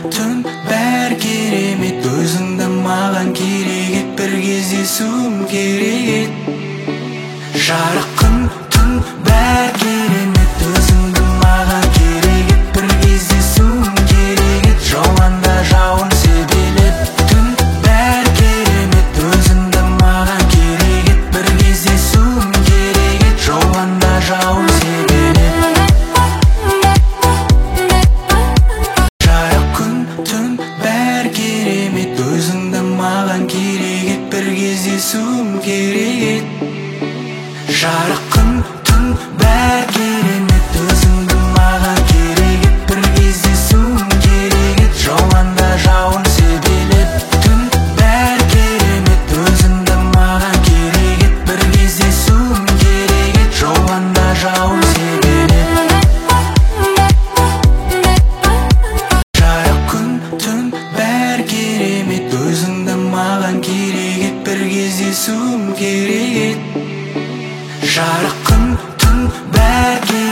түн бәрі керемет, өзіңді маған керек ет, бір кездесуім керек ет. Жарық күн түн бәрі керемет, өзіңді маған керек ет, бір кездесуім керек ет. Жауғанда жауын себелеп, түн бәрі керемет, өзіңді маған керек ет, бір кездесуім керек ет. Жауғанда жауын себелеп, жарық күн түн бәрі керемет, өзіңді маған керек ет, бір кездесуім керек ет. Жарық күн түн бәрі керемет, өзіңді маған керек ет, бір кездесуім керек ет. Жауғанда жауын себелеп, түн бәрі керемет, өзіңді маған керек ет, бір кездесуім керек ет. Жауғанда жауын себелеп, жарық күн түн бәрі керемет, өзіңді маған керек ет, бір кездесуім керек ет. Жарық күн түн бәрі